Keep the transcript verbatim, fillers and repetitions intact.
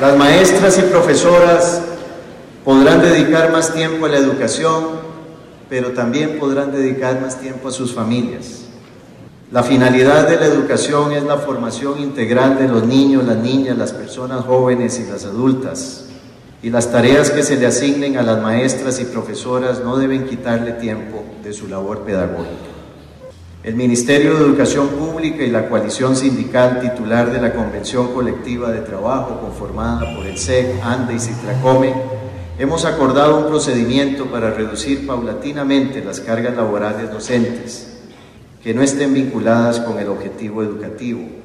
Las maestras y profesoras podrán dedicar más tiempo a la educación, pero también podrán dedicar más tiempo a sus familias. La finalidad de la educación es la formación integral de los niños, las niñas, las personas jóvenes y las adultas. Y las tareas que se le asignen a las maestras y profesoras no deben quitarle tiempo de su labor pedagógica. El Ministerio de Educación Pública y la coalición sindical titular de la Convención Colectiva de Trabajo, conformada por el S E C, ANDE y Citracome, hemos acordado un procedimiento para reducir paulatinamente las cargas laborales docentes que no estén vinculadas con el objetivo educativo.